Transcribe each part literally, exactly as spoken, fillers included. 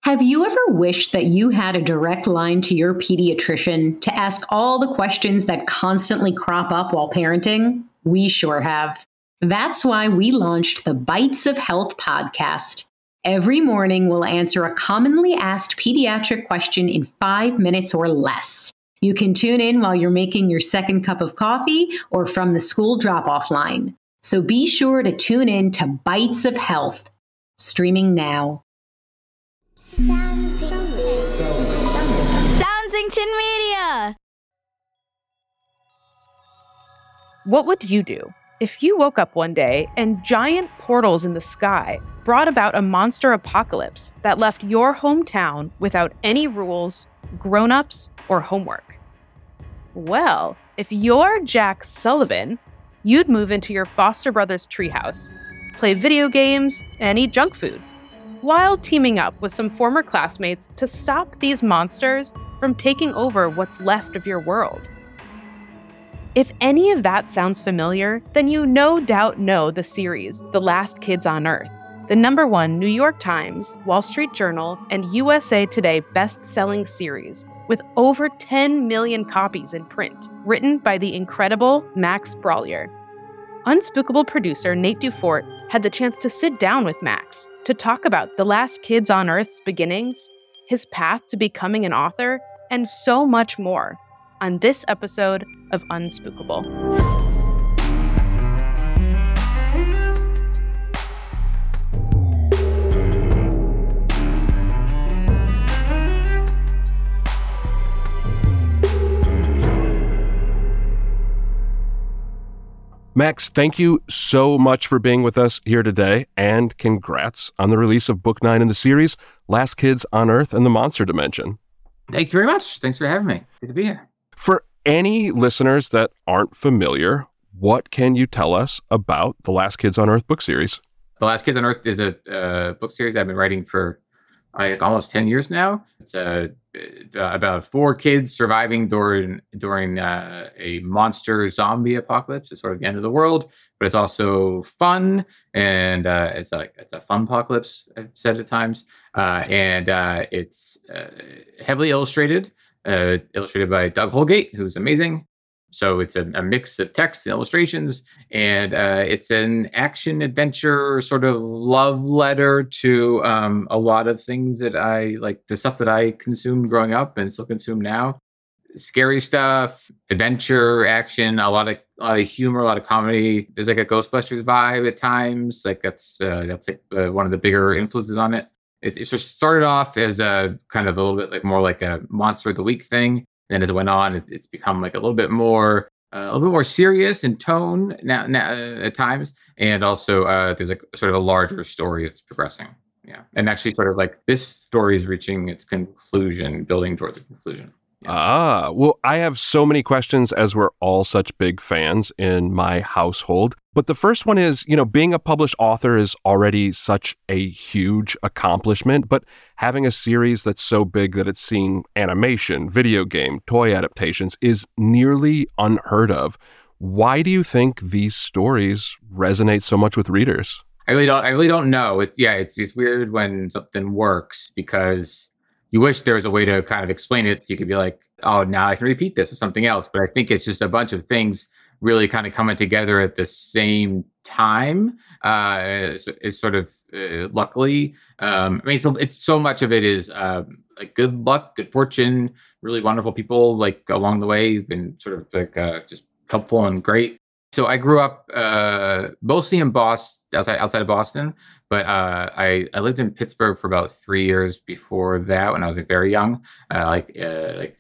Have you ever wished that you had a direct line to your pediatrician to ask all the questions that constantly crop up while parenting? We sure have. That's why we launched the Bites of Health podcast. Every morning, we'll answer a commonly asked pediatric question in five minutes or less. You can tune in while you're making your second cup of coffee or from the school drop-off line. So be sure to tune in to Bites of Health, streaming now. Soundsington Media! What would you do if you woke up one day and giant portals in the sky brought about a monster apocalypse that left your hometown without any rules, grown-ups, or homework? Well, if you're Jack Sullivan, you'd move into your foster brother's treehouse, play video games, and eat junk food, while teaming up with some former classmates to stop these monsters from taking over what's left of your world. If any of that sounds familiar, then you no doubt know the series, The Last Kids on Earth, the number one New York Times, Wall Street Journal, and U S A Today best-selling series with over ten million copies in print, written by the incredible Max Brallier. Unspookable producer Nate Dufort had the chance to sit down with Max to talk about The Last Kids on Earth's beginnings, his path to becoming an author, and so much more on this episode of Unspookable. Max, thank you so much for being with us here today, and congrats on the release of book nine in the series, Last Kids on Earth and the Monster Dimension. Thank you very much. Thanks for having me. It's good to be here. For any listeners that aren't familiar, what can you tell us about the Last Kids on Earth book series? The Last Kids on Earth is a uh, book series I've been writing for like almost ten years now. It's uh, about four kids surviving during during uh, a monster zombie apocalypse. It's sort of the end of the world, but it's also fun, and uh, it's like it's a fun apocalypse, I've said at times, uh, and uh, it's uh, heavily illustrated, uh, illustrated by Doug Holgate, who's amazing. So it's a, a mix of text and illustrations, and uh, it's an action adventure sort of love letter to um, a lot of things that I like, the stuff that I consumed growing up and still consume now. Scary stuff, adventure, action, a lot of a lot of humor, a lot of comedy. There's like a Ghostbusters vibe at times. Like that's uh, that's like uh, one of the bigger influences on it. It, it sort of started off as a kind of a little bit like more like a Monster of the Week thing. Then as it went on, it, it's become like a little bit more, uh, a little bit more serious in tone now, now uh, at times, and also uh, there's like sort of a larger story that's progressing. Yeah, and actually, sort of like this story is reaching its conclusion, building towards a conclusion. Yeah. Ah, well, I have so many questions as we're all such big fans in my household. But the first one is, you know, being a published author is already such a huge accomplishment, but having a series that's so big that it's seen animation, video game, toy adaptations is nearly unheard of. Why do you think these stories resonate so much with readers? I really don't. I really don't know. It's yeah. It's it's weird when something works because you wish there was a way to kind of explain it so you could be like, oh, now I can repeat this or something else. But I think it's just a bunch of things really kind of coming together at the same time. Uh, it's, it's sort of uh, luckily. Um, I mean, it's, it's so much of it is uh, like good luck, good fortune, really wonderful people like along the way who've been sort of like uh, just helpful and great. So I grew up uh, mostly in Boston, outside, outside of Boston, but uh, I, I lived in Pittsburgh for about three years before that when I was like very young, uh, like uh, like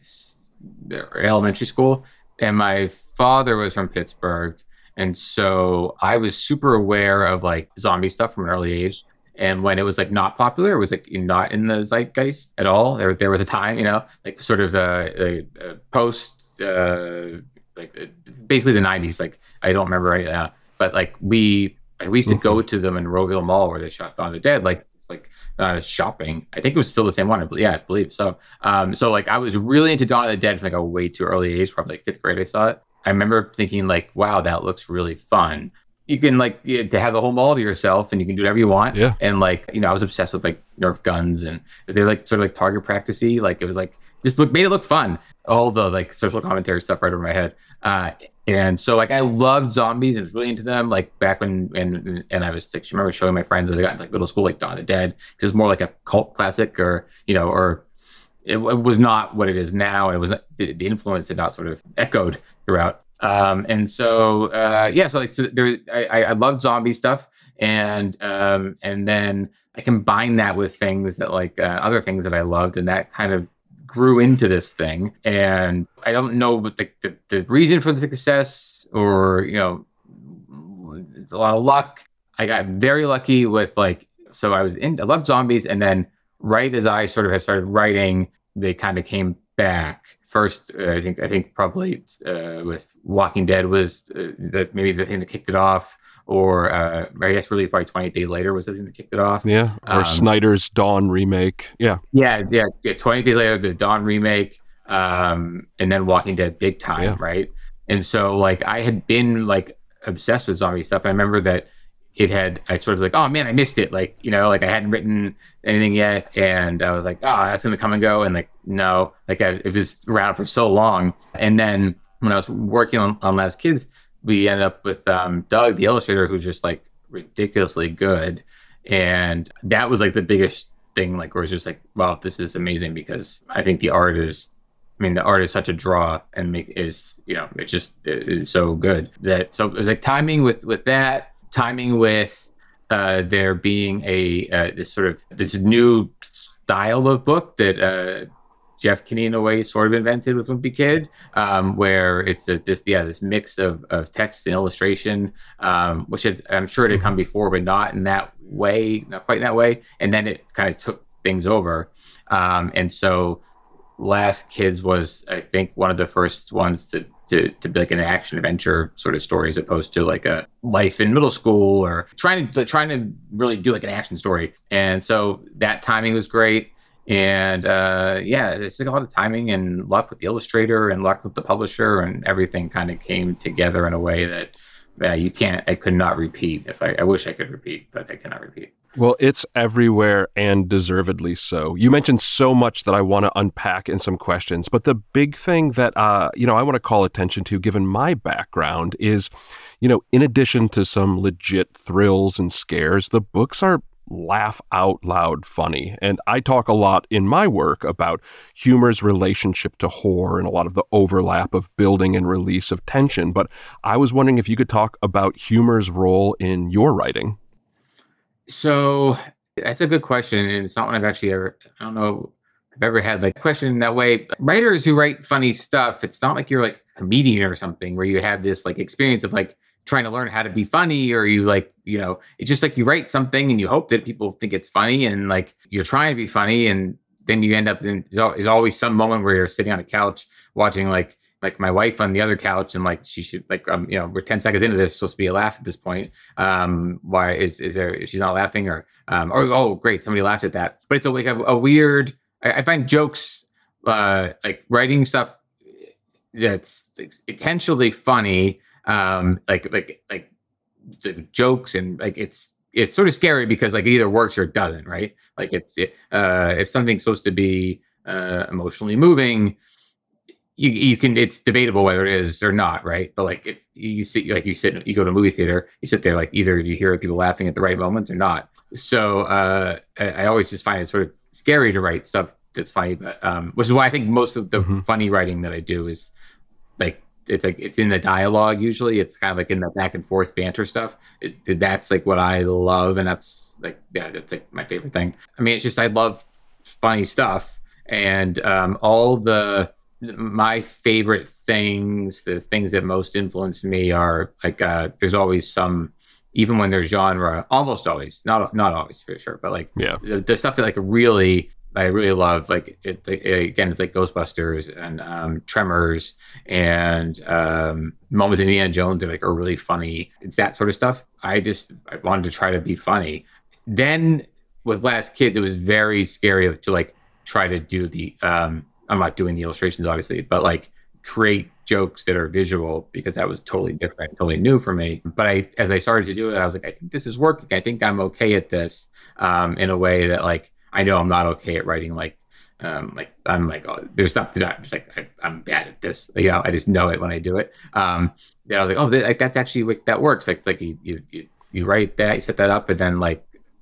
elementary school. And my father was from Pittsburgh, and so I was super aware of like zombie stuff from an early age. And when it was like not popular, it was like not in the zeitgeist at all. There, there was a time, you know, like sort of uh, a, a post. Uh, like basically the nineties. Like I don't remember any of that, but like we we used to mm-hmm. go to them in Rowville Mall where they shot Dawn of the Dead, like like uh, shopping. I think it was still the same one. I believe, yeah, I believe so. Um, so like I was really into Dawn of the Dead from like a way too early age, probably like fifth grade. I saw it. I remember thinking like, wow, that looks really fun. you can like you, to have the whole mall to yourself, and you can do whatever you want. Yeah. And like, you know, I was obsessed with like Nerf guns, and they're like sort of like target practice-y. Like it was like just look made it look fun. All the like social commentary stuff right over my head. Uh, and so like I loved zombies and was really into them. Like back when and and I was like, I remember showing my friends that I got in like middle school, like Dawn of the Dead, because it was more like a cult classic, or you know, or it, it was not what it is now. It was the, the influence had not sort of echoed throughout. Um, and so, uh, yeah, so like, so there, I, I loved zombie stuff. And, um, and then I combined that with things that like, uh, other things that I loved, and that kind of grew into this thing. And I don't know what the, the, the reason for the success, or, you know, it's a lot of luck. I got very lucky with like, so I was in, I loved zombies. And then right as I sort of had started writing, they kind of came back. First, uh, I think I think probably uh, with Walking Dead was uh, that maybe the thing that kicked it off, or uh, I guess really probably twenty-eight Days Later was the thing that kicked it off. Yeah, or um, Snyder's Dawn remake. Yeah, yeah, yeah, yeah. twenty-eight Days Later, the Dawn remake, um, and then Walking Dead big time, yeah. Right? And so like I had been like obsessed with zombie stuff. And I remember that it had, I sort of like, oh man, I missed it. Like, you know, like I hadn't written anything yet. And I was like, oh, that's going to come and go. And like, no, like I, it was around for so long. And then when I was working on, on Last Kids, we ended up with um, Doug, the illustrator, who's just like ridiculously good. And that was like the biggest thing, like, where it's just like, wow, this is amazing, because I think the art is, I mean, the art is such a draw, and make is, you know, it's just, it is so good that, so it was like timing with, with that, timing with uh, there being a uh, this sort of this new style of book that uh, Jeff Kinney in a way sort of invented with Wimpy Kid, um, where it's a, this yeah this mix of, of text and illustration, um, which is, I'm sure it had come before, but not in that way, not quite in that way. And then it kind of took things over, um, and so Last Kids was, I think, one of the first ones to. To, to be like an action adventure sort of story, as opposed to like a life in middle school, or trying to trying to really do like an action story. And so that timing was great. And uh, yeah, it's like a lot of timing and luck with the illustrator and luck with the publisher, and everything kind of came together in a way that uh, you can't, I could not repeat. If I, I wish I could repeat, but I cannot repeat. Well, it's everywhere, and deservedly so. You mentioned so much that I want to unpack in some questions, but the big thing that, uh, you know, I want to call attention to, given my background, is, you know, in addition to some legit thrills and scares, the books are laugh out loud funny. And I talk a lot in my work about humor's relationship to horror and a lot of the overlap of building and release of tension. But I was wondering if you could talk about humor's role in your writing. So that's a good question. And it's not one I've actually ever, I don't know, I've ever had like a question that way. Writers who write funny stuff, it's not like you're like a comedian or something where you have this like experience of like trying to learn how to be funny, or you like, you know, it's just like you write something and you hope that people think it's funny, and like you're trying to be funny, and then you end up in, there's always some moment where you're sitting on a couch watching like, like my wife on the other couch, and like she should like um you know we're ten seconds into this, it's supposed to be a laugh at this point. Um, why is is there she's not laughing, or um or oh great, somebody laughed at that. But it's a, like a, a weird. I, I find jokes, uh like writing stuff that's intentionally funny, um like like like the jokes, and like it's it's sort of scary because like it either works or it doesn't, right? Like it's it, uh if something's supposed to be uh emotionally moving, You you can, it's debatable whether it is or not, right? But like if you sit, like you sit, you go to a movie theater, you sit there, like either you hear people laughing at the right moments or not. So uh, I, I always just find it sort of scary to write stuff that's funny, but um, which is why I think most of the mm-hmm. funny writing that I do is like, it's like, it's in the dialogue. Usually it's kind of like in the back and forth banter stuff. Is that's like what I love. And that's like, yeah, that's like my favorite thing. I mean, it's just, I love funny stuff, and um, all the, my favorite things, the things that most influence me are like, uh, there's always some, even when there's genre, almost always, not not always for sure, but like yeah. the, the stuff that like really, I really love, like it, it again, it's like Ghostbusters and um, Tremors and um, moments in Indiana Jones are like are really funny. It's that sort of stuff. I just, I wanted to try to be funny. Then with Last Kids, it was very scary to like try to do the, um, I'm not doing the illustrations obviously, but like create jokes that are visual because that was totally different, totally new for me. But I, as I started to do it, I was like, I think this is working. I think I'm okay at this um, in a way that like, I know I'm not okay at writing like, um, like I'm like, oh, there's something that I'm just like, I, I'm bad at this. You know, I just know it when I do it. Um, yeah, I was like, oh, that, like, that's actually, that works. Like, like you, you, you, you write that, you set that up, and then like,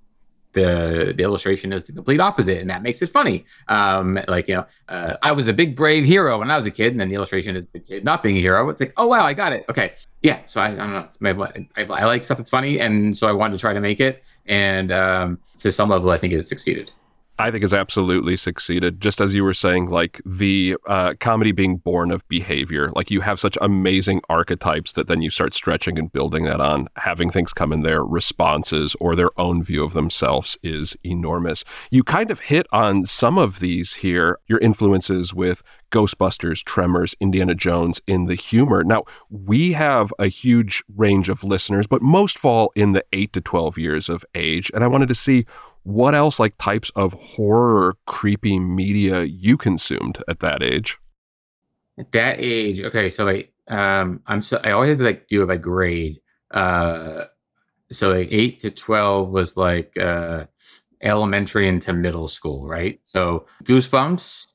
The, the illustration is the complete opposite, and that makes it funny. Um, like, you know, uh, I was a big brave hero when I was a kid, and then the illustration is the kid not being a hero. It's like, oh wow, I got it. Okay, yeah. So I, I don't know. Maybe I, I like stuff that's funny, and so I wanted to try to make it. And um, to some level, I think it has succeeded. I think it's absolutely succeeded. Just as you were saying, like the uh, comedy being born of behavior, like you have such amazing archetypes that then you start stretching and building that on. Having things come in their responses or their own view of themselves is enormous. You kind of hit on some of these here, your influences with Ghostbusters, Tremors, Indiana Jones in the humor. Now, we have a huge range of listeners, but most fall in the eight to twelve years of age. And I wanted to see what else, like types of horror, creepy media you consumed at that age. At that age, okay, so like um, I'm so I always had to like do it by grade. Uh, so like eight to twelve was like uh, elementary into middle school, right? So Goosebumps,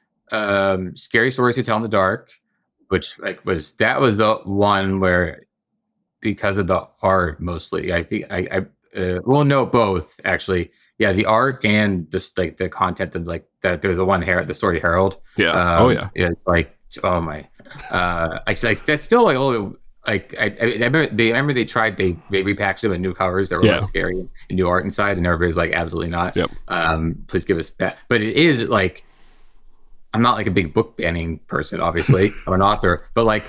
um, Scary Stories to Tell in the Dark, which like was that was the one where because of the art mostly, I think I, I uh, well no both actually. Yeah, the art and just like the content of like that. There's the one Her- the story Harold. Yeah. Um, oh yeah. It's like oh my. Uh, I like that's still like a little bit like I, I remember they I remember they tried they they repackaged them in new covers that were Yeah. less scary and new art inside, and everybody was like absolutely not. Yep. Um, please give us that. But it is like I'm not like a big book banning person. Obviously, I'm an author, but like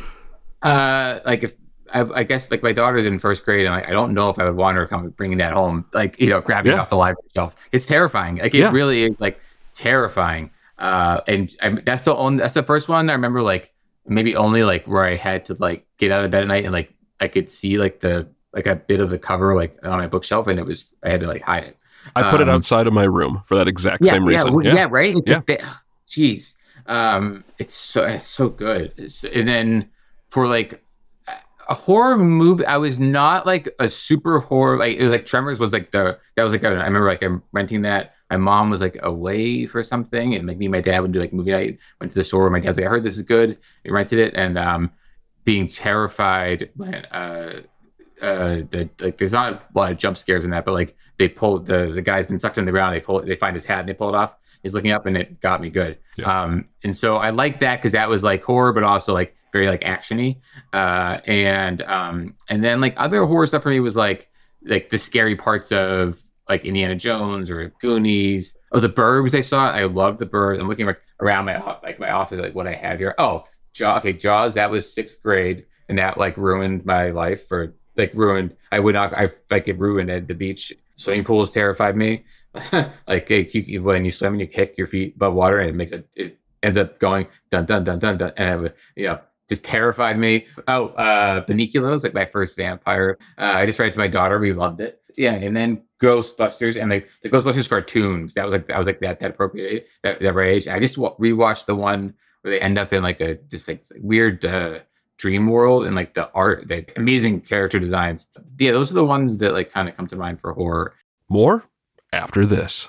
uh like if. I, I guess like my daughter's in first grade, and I, I don't know if I would want her come bringing that home, like you know, grabbing Yeah. it off the library shelf. It's terrifying. Like it Yeah. really is like terrifying. Uh, and I, that's the only that's the first one I remember. Like maybe only like where I had to like get out of bed at night and like I could see like the like a bit of the cover like on my bookshelf, and it was I had to like hide it. I put Um, it outside of my room for that exact yeah, same yeah, reason. well, yeah, right. It's Yeah. like that- Jeez, um, it's so it's so good. It's, and then for like. A horror movie. I was not like a super horror. Like it was like Tremors was like the that was like a, I remember like I'm renting that. My mom was like away for something, and like me and my dad would do like movie night. Went to the store. My dad's like, I heard this is good. We rented it, and um, being terrified when uh, uh, the like there's not a lot of jump scares in that, but like they pull the the guy's been sucked in the ground. They pull they find his hat and they pull it off. He's looking up, and it got me good. Yeah. Um, and so I like that because that was like horror, but also like. Very like actiony, uh, and um, and then like other horror stuff for me was like like the scary parts of like Indiana Jones or Goonies. Oh, the Burbs I saw. I love the Burbs. I'm looking around my like my office like what I have here. Oh, Jaws. Okay, Jaws. That was sixth grade, and that like ruined my life for like ruined. I would not. I like it ruined at the beach. Swimming pools terrified me. Like you, when you swim and you kick your feet above water, and it makes it. It ends up going dun dun dun dun dun, and I would you know. Just terrified me. Oh, uh, Beniculos, like my first vampire. Uh, I just read it to my daughter. We loved it. Yeah, and then Ghostbusters and like the Ghostbusters cartoons. That was like I was like that that appropriate that that age. I just w- rewatched the one where they end up in like a just like weird uh, dream world and like the art, the amazing character designs. Yeah, those are the ones that like kind of come to mind for horror. More after this.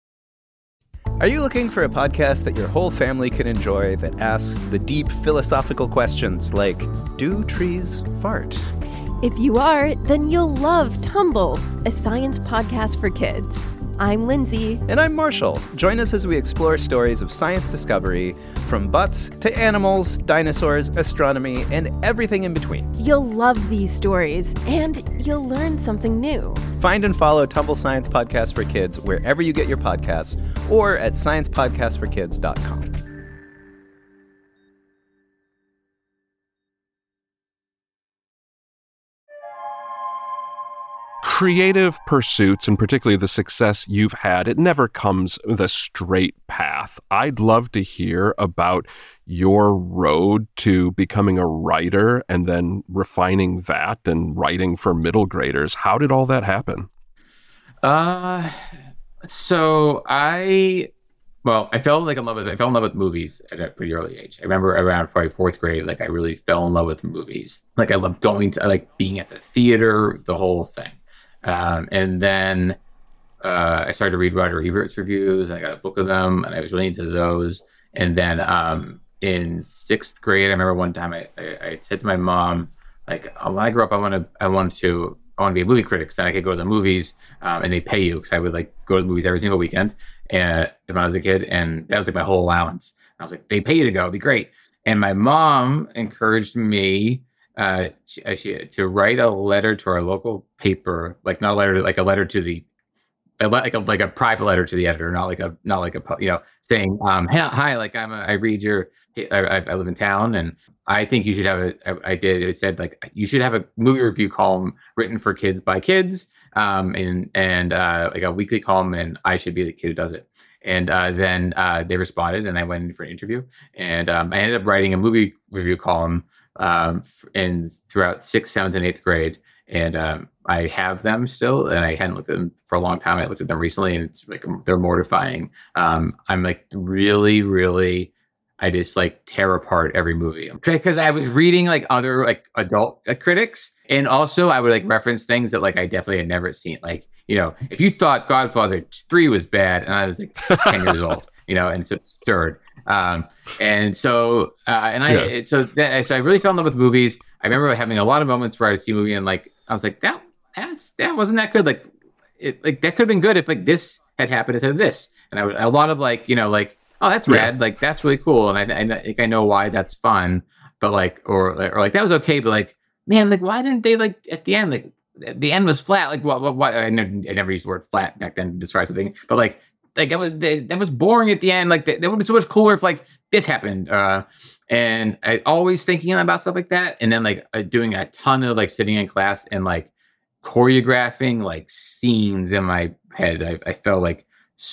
Are you looking for a podcast that your whole family can enjoy that asks the deep philosophical questions like, do trees fart? If you are, then you'll love Tumble, a science podcast for kids. I'm Lindsay. And I'm Marshall. Join us as we explore stories of science discovery, from butts to animals, dinosaurs, astronomy, and everything in between. You'll love these stories, and you'll learn something new. Find and follow Tumble Science Podcast for Kids wherever you get your podcasts, or at science podcast for kids dot com. Creative pursuits, and particularly the success you've had, it never comes with a straight path. I'd love to hear about your road to becoming a writer and then refining that and writing for middle graders. How did all that happen? Uh, so I Well, I fell like in love with I fell in love with movies at a pretty early age. I remember around probably fourth grade, like I really fell in love with movies. Like I loved going to I like being at the theater, the whole thing. Um, and then uh, I started to read Roger Ebert's reviews, and I got a book of them, and I was really into those. And then um, in sixth grade, I remember one time I, I, I said to my mom, like, oh, when I grow up, I want to I want to I want to be a movie critic, so then I could go to the movies, um, and they pay you, because I would like go to the movies every single weekend, and when I was a kid, and that was like my whole allowance. I was like, they pay you to go, it'd be great. And my mom encouraged me uh, she, she, to write a letter to our local paper, like not a letter, like a letter to the, a, like a like a private letter to the editor, not like a not like a you know saying, um, hi, hi like I'm a, I read your, I, I live in town, and I think you should have a, I, I did, it said like, you should have a movie review column written for kids by kids, um, and, and, uh, like a weekly column, and I should be the kid who does it. And, uh, then, uh, they responded, and I went in for an interview, and, um, I ended up writing a movie review column, um, in throughout sixth, seventh, and eighth grade. And, um, I have them still, and I hadn't looked at them for a long time. I looked at them recently, and it's like, they're mortifying. Um, I'm like really, really, I just like tear apart every movie because I was reading like other like adult uh, critics, and also I would like reference things that like I definitely had never seen. Like, you know, if you thought Godfather three was bad, and I was like ten years old, you know, and it's absurd. Um, and so, uh, and I, yeah. so, that, so I really fell in love with movies. I remember having a lot of moments where I'd see a movie and like I was like, that that's that wasn't that good. Like, it like that could have been good if like this had happened instead of this. And I would a lot of like you know like. Oh, that's rad. Yeah. Like, that's really cool. And I, I think I know why that's fun, but like, or, or like, that was okay. But like, man, like, why didn't they like at the end, like the end was flat. Like, what, what, what I, never, I never used the word flat back then to describe something, but like, like that was, they, that was boring at the end. Like that, that would be so much cooler if like this happened. Uh, and I always thinking about stuff like that. And then like uh, doing a ton of like sitting in class and like choreographing like scenes in my head. I, I felt like,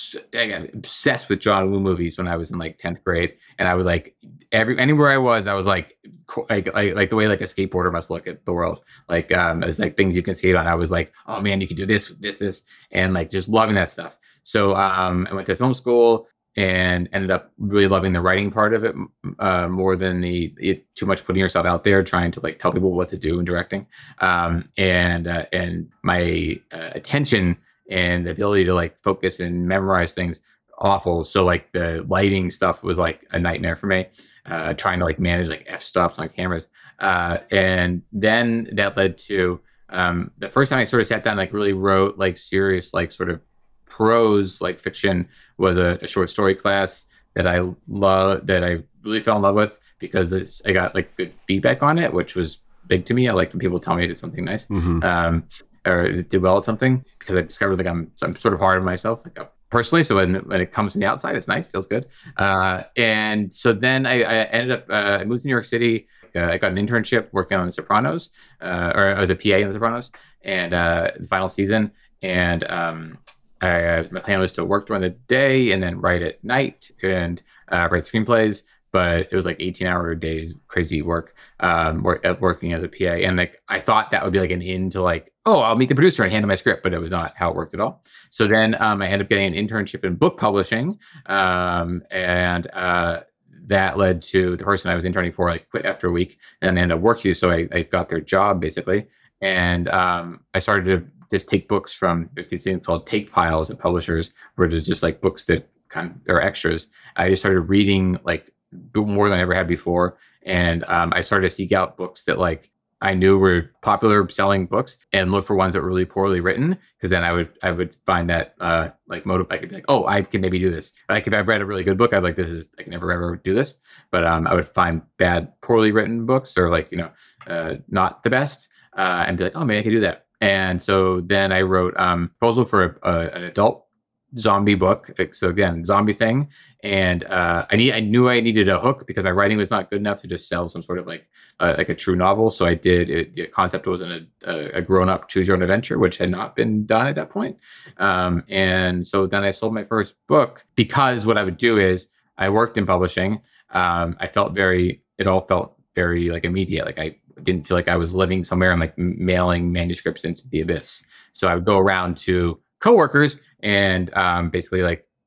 I got obsessed with John Woo movies when I was in like tenth grade, and I would like every anywhere I was, I was like like like, like the way like a skateboarder must look at the world, like um as like things you can skate on. I was like, oh man, you can do this, this, this, and like just loving that stuff. So um, I went to film school and ended up really loving the writing part of it uh, more than the it, too much putting yourself out there, trying to like tell people what to do in directing, um, and uh, and my uh, attention. And the ability to like focus and memorize things awful. So like the lighting stuff was like a nightmare for me, uh, trying to like manage like f-stops on cameras. Uh, and then that led to um, the first time I sort of sat down, like really wrote like serious, like sort of prose, like fiction was a, a short story class that I love, that I really fell in love with because it's, I got like good feedback on it, which was big to me. I liked when people tell me I did something nice. Mm-hmm. Um, or did well at something, because I discovered like I'm I'm sort of hard on myself, like uh, personally. So when when it comes from the outside, it's nice, feels good. Uh, and so then I, I ended up uh, I moved to New York City. Uh, I got an internship working on The Sopranos, uh, or I was a P A in The Sopranos, and uh, the final season. And um, I, uh, my plan was to work during the day and then write at night and uh, write screenplays. But it was like eighteen hour days, crazy work, um, work, working as a P A. And like, I thought that would be like an in to like, oh, I'll meet the producer and hand him my script, but it was not how it worked at all. So then um, I ended up getting an internship in book publishing. Um, and uh, that led to the person I was interning for, like quit after a week and ended up working. So I, I got their job basically. And um, I started to just take books from, there's these things called take piles at publishers, where there's just like books that kind of are extras. I just started reading like more than I ever had before. And um, I started to seek out books that like I knew were popular selling books and look for ones that were really poorly written. Cause then I would, I would find that uh, like motive, I could be like, oh, I can maybe do this. Like if I've read a really good book, I'd like, this is, I can never ever do this. But um, I would find bad, poorly written books or like, you know, uh, not the best uh, and be like, oh, maybe I could do that. And so then I wrote um proposal for a, a, an adult zombie book. So again, zombie thing. And uh, I need, I knew I needed a hook because my writing was not good enough to just sell some sort of like, uh, like a true novel. So I did, it, the concept was an, a, a grown up choose your own adventure, which had not been done at that point. Um, and so then I sold my first book because what I would do is I worked in publishing. Um, I felt very, it all felt very like immediate. Like I didn't feel like I was living somewhere and like mailing manuscripts into the abyss. So I would go around to coworkers and um, basically like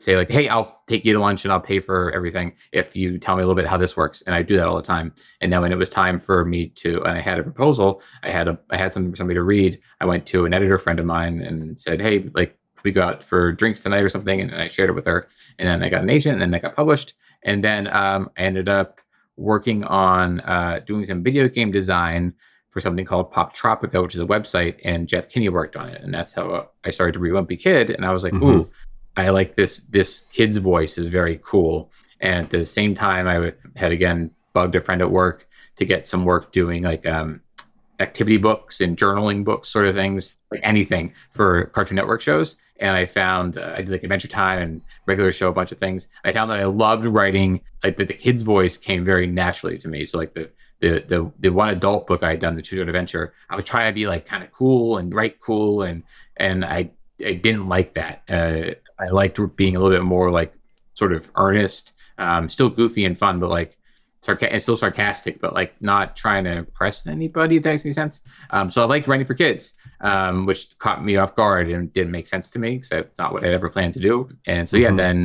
say like, hey, I'll take you to lunch and I'll pay for everything if you tell me a little bit how this works. And I do that all the time. And now when it was time for me to, and I had a proposal, I had a, I had something for somebody to read. I went to an editor friend of mine and said, hey, like we go out for drinks tonight or something. And I shared it with her. And then I got an agent and then I got published. And then um, I ended up working on uh, doing some video game design for something called Poptropica, which is a website, and Jeff Kinney worked on it. And that's how I started to read Wimpy Kid. And I was like, mm-hmm. ooh, I like this, this kid's voice is very cool. And at the same time, I would, had, again, bugged a friend at work to get some work doing like um, activity books and journaling books, sort of things, like anything for Cartoon Network shows. And I found, uh, I did like Adventure Time and regular show, a bunch of things. I found that I loved writing, like the, the kid's voice came very naturally to me. So like the, The, the the one adult book I had done, The Choose Your Own Adventure, I was trying to be like kind of cool and write cool, and and I I didn't like that. Uh, I liked being a little bit more like sort of earnest, um, still goofy and fun, but like sarca- and still sarcastic, but like not trying to impress anybody. If that makes any sense. Um, so I liked writing for kids, um, which caught me off guard and didn't make sense to me because that's not what I'd ever planned to do. And so yeah, mm-hmm. then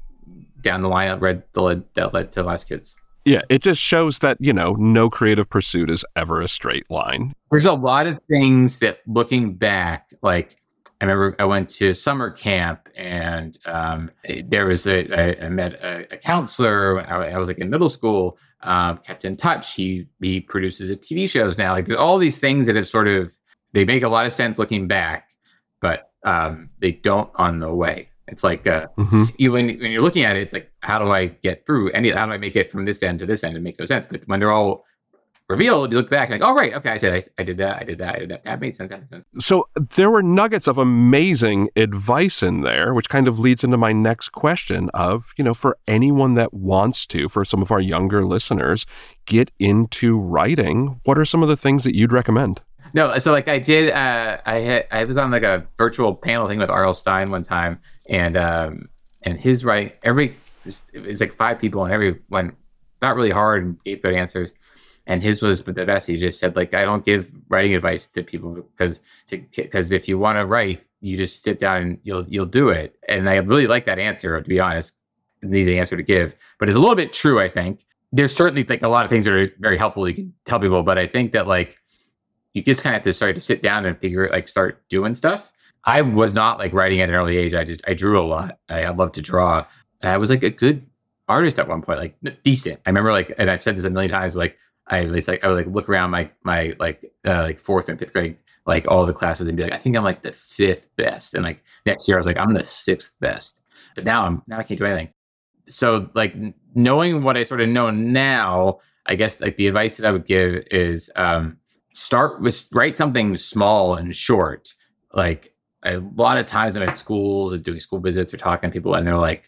down the line, I read the that led to Last Kids. Yeah, it just shows that, you know, no creative pursuit is ever a straight line. There's a lot of things that looking back, like I remember I went to summer camp and um, there was a, I, I met a, a counselor when I, I was like in middle school, um, kept in touch. He, he produces T V shows now. Like there's all these things that have sort of, they make a lot of sense looking back, but um, they don't on the way. It's like uh, mm-hmm. you when, when you're looking at it, it's like, how do I get through any? How do I make it from this end to this end? It makes no sense. But when they're all revealed, you look back and like, oh right, okay, I said I, I did that, I did that, I did that. That made sense. That made sense. So there were nuggets of amazing advice in there, which kind of leads into my next question of, you know, for anyone that wants to, for some of our younger listeners, get into writing, what are some of the things that you'd recommend? No, so like I did, uh, I had, I was on like a virtual panel thing with R L Stine one time, and um, and his writing, every it was like five people, and everyone not really hard and gave good answers, and his was the best. He just said like, I don't give writing advice to people because because if you want to write, you just sit down and you'll you'll do it. And I really like that answer, to be honest. An easy answer to give, but it's a little bit true. I think there's certainly like a lot of things that are very helpful you can tell people, but I think that like. You just kind of have to start to sit down and figure like start doing stuff. I was not like writing at an early age. I just, I drew a lot. I, I love to draw. And I was like a good artist at one point, like decent. I remember like, and I've said this a million times, like I was like, I would like look around my, my like, uh, like fourth and fifth grade, like all the classes and be like, I think I'm like the fifth best. And like next year I was like, I'm the sixth best. But now I'm, now I can't do anything. So like knowing what I sort of know now, I guess like the advice that I would give is, um, start with write something small and short. Like a lot of times I'm at schools and doing school visits or talking to people and they're like,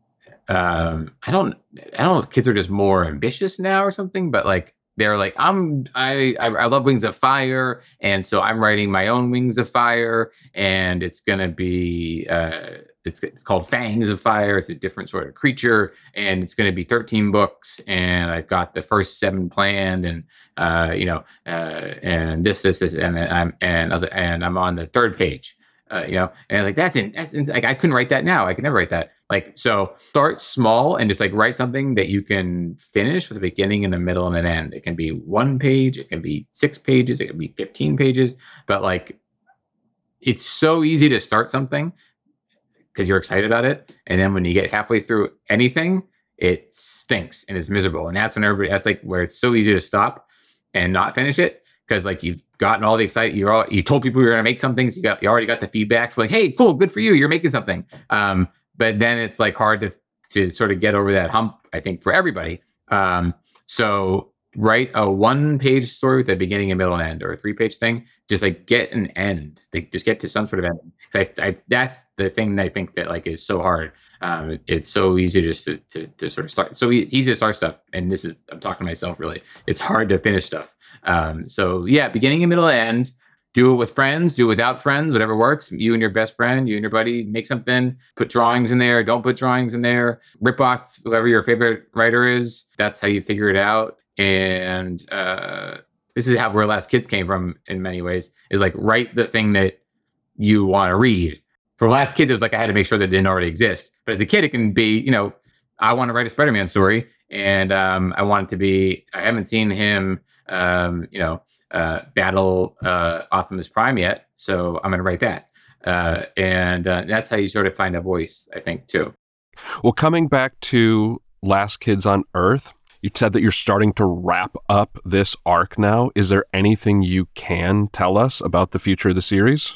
um, I don't, I don't know if kids are just more ambitious now or something, but like, they're like, I'm, I, I, I love Wings of Fire. And so I'm writing my own Wings of Fire and it's going to be, uh, it's, it's called Fangs of Fire. It's a different sort of creature and it's going to be thirteen books. And I've got the first seven planned and, uh, you know, uh, and this, this, this, and I'm, and I was, and I'm on the third page, uh, you know, and like, that's in, that's in, like, I couldn't write that now. I could never write that. Like, so start small and just like write something that you can finish with a beginning and a middle and an end. It can be one page, it can be six pages, it can be fifteen pages, but like, it's so easy to start something because you're excited about it. And then when you get halfway through anything, it stinks and it's miserable. And that's when everybody, that's like where it's so easy to stop and not finish it. Cause like you've gotten all the excitement, you're all, you told people you're going to make something. So you got, you already got the feedback for like, hey, cool, good for you. You're making something. Um, but then it's like hard to, to sort of get over that hump, I think, for everybody. Um, so write a one page story with a beginning and middle and end, or a three page thing. Just like get an end, like just get to some sort of end. I, I, that's the thing that I think that like is so hard. Um, it, it's so easy just to, to, to sort of start. So it's easy to start stuff. And this is, I'm talking to myself really, it's hard to finish stuff. Um, so yeah, beginning and middle and end. Do it with friends, do it without friends, whatever works. You and your best friend, you and your buddy, make something, put drawings in there, don't put drawings in there, rip off whoever your favorite writer is. That's how you figure it out. And uh, this is how where Last Kids came from in many ways, is like write the thing that you want to read for Last Kids, it was like I had to make sure that it didn't already exist. But as a kid, it can be, you know, I want to write a Spider-Man story, and um, I want it to be. I haven't seen him, um, you know, uh, battle uh, Optimus Prime yet, so I'm going to write that. Uh, and uh, that's how you sort of find a voice, I think, too. Well, coming back to Last Kids on Earth, you said that you're starting to wrap up this arc now. Is there anything you can tell us about the future of the series?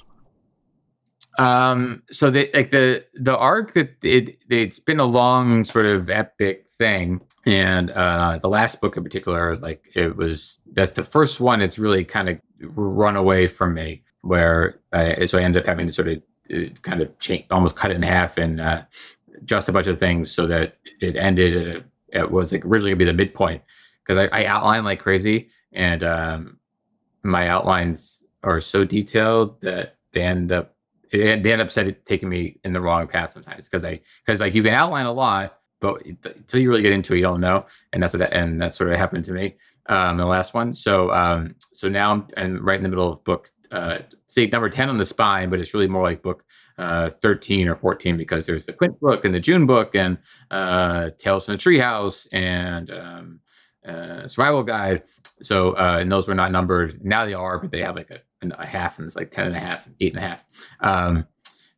Um, so the, like the, the arc that it, it's been a long sort of epic thing. And, uh, the last book in particular, like it was, that's the first one. It's really kind of run away from me where I, so I ended up having to sort of uh, kind of change, almost cut it in half and, uh, just a bunch of things so that it ended at a, it was like originally gonna be the midpoint because I, I outline like crazy and, um, my outlines are so detailed that they end up, It, they end up said it, taking me in the wrong path sometimes because I because like you can outline a lot, but until you really get into it, you don't know, and that's what that, and that's sort of happened to me. Um, the last one, so um, so now I'm, I'm right in the middle of book, uh, say number ten on the spine, but it's really more like book uh, thirteen or fourteen because there's the Quint book and the June book and uh, Tales from the Treehouse and um, uh, Survival Guide. So uh, and those were not numbered. Now they are, but they have like a, a half, and it's like ten and a half, eight and a half. Um,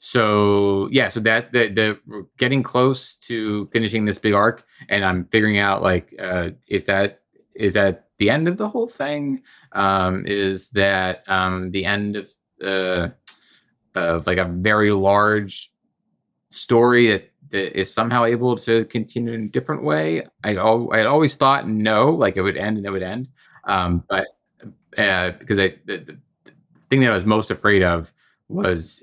so yeah, so that the, the we're getting close to finishing this big arc, and I'm figuring out like uh, is that is that the end of the whole thing? Um, is that um, the end of uh, of like a very large story that, that is somehow able to continue in a different way? I al- I always thought no, like it would end and it would end. Um, but uh, because I, the, the thing that I was most afraid of was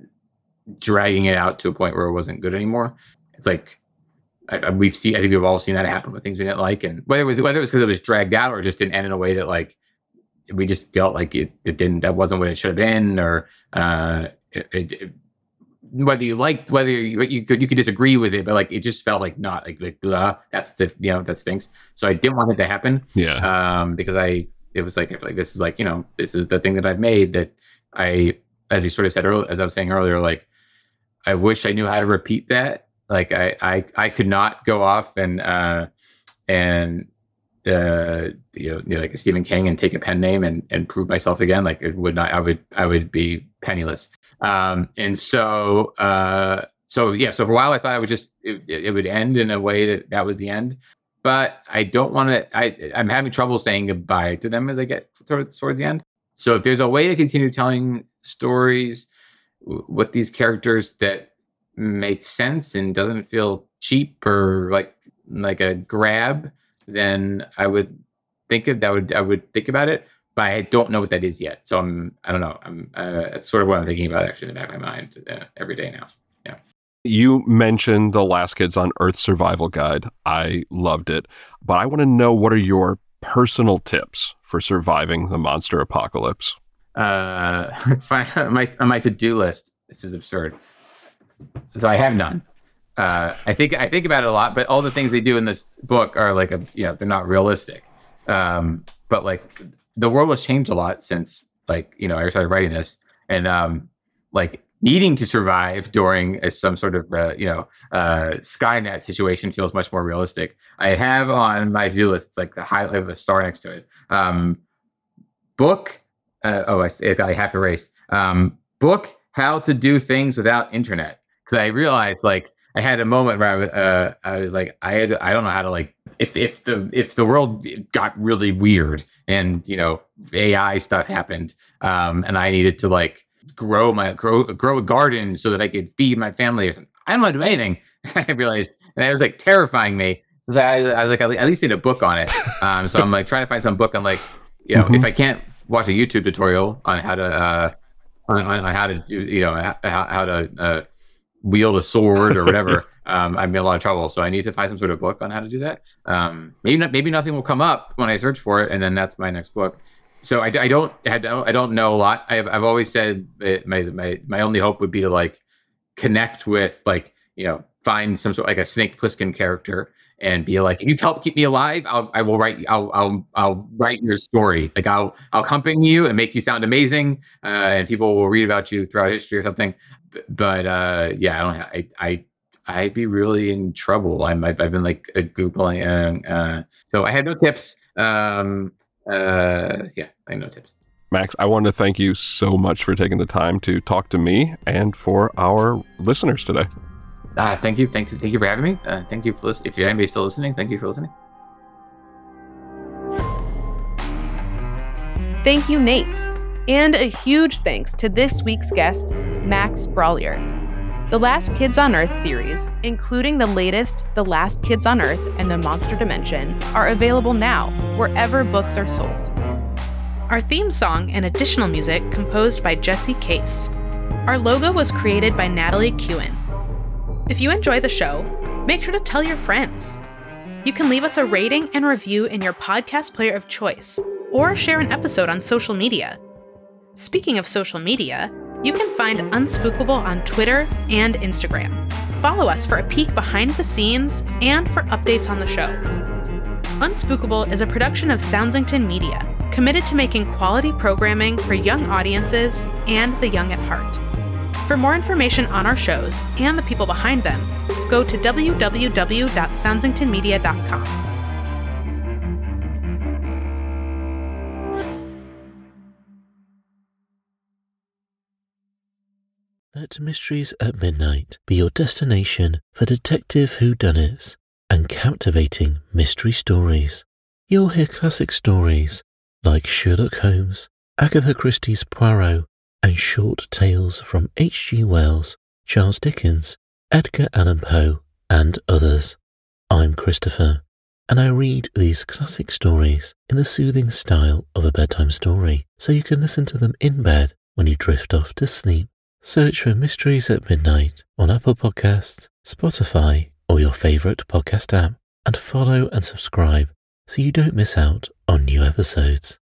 dragging it out to a point where it wasn't good anymore. It's like I, I, we've seen, I think we've all seen that happen with things we didn't like, and whether it was whether it was because it was dragged out or just didn't end in a way that like we just felt like it, it didn't, that wasn't what it should have been, or uh, it, it, it, whether you liked, whether you, you could you could disagree with it, but like it just felt like not like like blah, that's the you know that stinks. So I didn't want it to happen. Yeah. Um, because I it was like I feel like this is like you know this is the thing that I've made that I, as you sort of said earlier, as I was saying earlier, like I wish I knew how to repeat that. Like I I I could not go off and uh and uh you know, you know like a Stephen King and take a pen name and and prove myself again. Like it would not. I would I would be penniless. Um, and so, uh, so yeah, so for a while I thought I would just, it, it would end in a way that that was the end, but I don't want to, I, I'm having trouble saying goodbye to them as I get towards, towards the end. So if there's a way to continue telling stories with these characters that make sense and doesn't feel cheap or like, like a grab, then I would think of that would, I would think about it. But I don't know what that is yet. So I'm, I don't know. I'm, uh, it's sort of what I'm thinking about actually in the back of my mind uh, every day now. Yeah. You mentioned the Last Kids on Earth survival guide. I loved it, but I want to know, what are your personal tips for surviving the monster apocalypse? Uh, it's fine. on my, on my to-do list. This is absurd. So I have none. Uh, I think, I think about it a lot, but all the things they do in this book are like, a, you know, they're not realistic. Um, but like, the world has changed a lot since, like, you know, I started writing this, and um, like needing to survive during a, some sort of, uh, you know, uh, Skynet situation feels much more realistic. I have on my view list, like the highlight of the star next to it. Um, book. Uh, oh, I, I have erased. Um, book How to Do Things Without Internet, because I realized like I had a moment where I, was, uh, I was like, I had, I don't know how to like. If if the if the world got really weird and you know A I stuff happened, um, and I needed to like grow my grow grow a garden so that I could feed my family, I don't want to do anything. I realized, and it was like terrifying me. I, I was like, I at least need a book on it. Um, so I'm like trying to find some book on like, you know, mm-hmm. if I can't watch a YouTube tutorial on how to uh, on, on how to do, you know, how, how to uh, wield a sword or whatever. Um, I'm in a lot of trouble, so I need to find some sort of book on how to do that. Um, maybe not, maybe nothing will come up when I search for it, and then that's my next book. So I, I don't I don't I don't know a lot. I've I've always said my my my only hope would be to like connect with like you know find some sort of like a Snake Plissken character and be like, if you help keep me alive, I'll I will write I'll I'll I'll write your story. Like I'll I'll accompany you and make you sound amazing, uh, and people will read about you throughout history or something. but uh, yeah, I don't. Have, I I I'd be really in trouble. I'm I've, I've been like uh, googling. Uh, uh, so I had no tips. Um, uh, yeah, I had no tips. Max, I want to thank you so much for taking the time to talk to me and for our listeners today. Uh, thank you, thank you, thank you for having me. Uh, thank you for listening. If anybody's still listening, thank you for listening. Thank you, Nate. And a huge thanks to this week's guest, Max Brallier. The Last Kids on Earth series, including the latest The Last Kids on Earth and The Monster Dimension, are available now wherever books are sold. Our theme song and additional music composed by Jesse Case. Our logo was created by Natalie Kewen. If you enjoy the show, make sure to tell your friends. You can leave us a rating and review in your podcast player of choice, or share an episode on social media. Speaking of social media, you can find Unspookable on Twitter and Instagram. Follow us for a peek behind the scenes and for updates on the show. Unspookable is a production of Soundsington Media, committed to making quality programming for young audiences and the young at heart. For more information on our shows and the people behind them, go to w w w dot soundsington media dot com. Let Mysteries at Midnight be your destination for detective whodunits and captivating mystery stories. You'll hear classic stories like Sherlock Holmes, Agatha Christie's Poirot, and short tales from H G Wells, Charles Dickens, Edgar Allan Poe, and others. I'm Christopher, and I read these classic stories in the soothing style of a bedtime story, so you can listen to them in bed when you drift off to sleep. Search for Mysteries at Midnight on Apple Podcasts, Spotify, or your favorite podcast app, and follow and subscribe so you don't miss out on new episodes.